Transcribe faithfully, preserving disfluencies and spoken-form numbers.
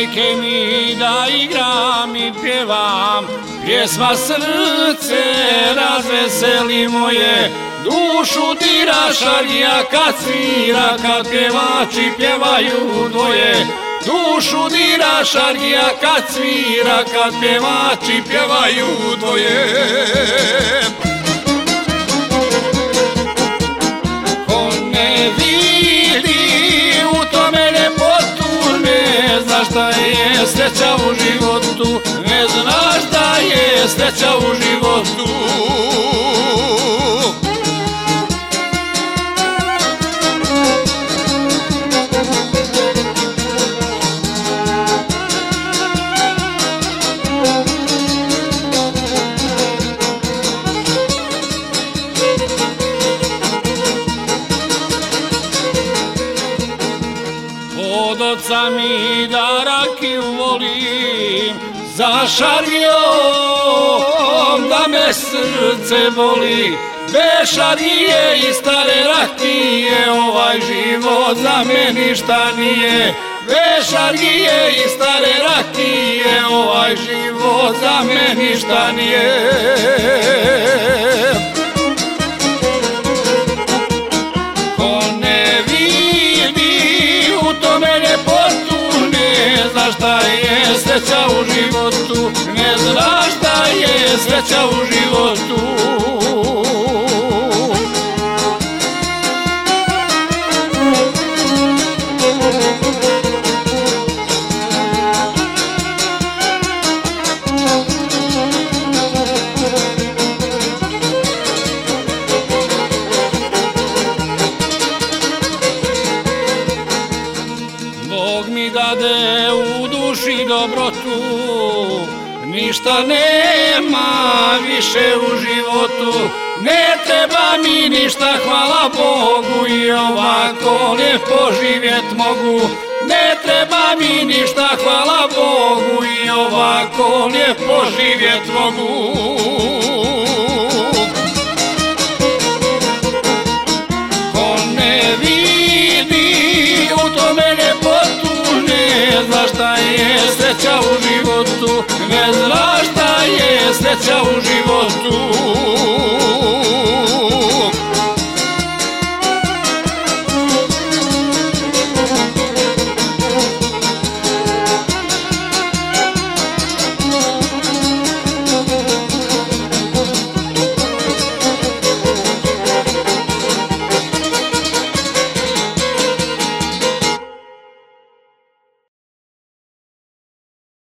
majke mi da igram i pjevam, pjesma srce razveseli moje, dušu dira šargija kad svira, kad pjevači pjevaju dvoje. Dušu dira šargija kad svira, kad pjevači pjevaju dvoje. Ko ne vidi u tome ljepotu, ne zna šta je sreća u životu, ne zna šta je sreća u životu. Od oca mi da rakiju volim, za šargijom da me srce boli. Bez šargije i stare rakije ovaj život za me ništa nije. Bez šargije i stare rakije ovaj život za me ništa nije. Šta je sreća u životu, ne zna šta je sreća u životu. Bog mi dade u duši dobrotu, ništa nema više u životu. Ne treba mi ništa, hvala Bogu, i ovako lijepo živjet mogu. Ne treba mi ništa, hvala Bogu, i ovako lijepo živjet mogu. Ko ne vidi u tome ljepotu, ne zna šta je sreća u životu, ne zna šta je sreća u životu.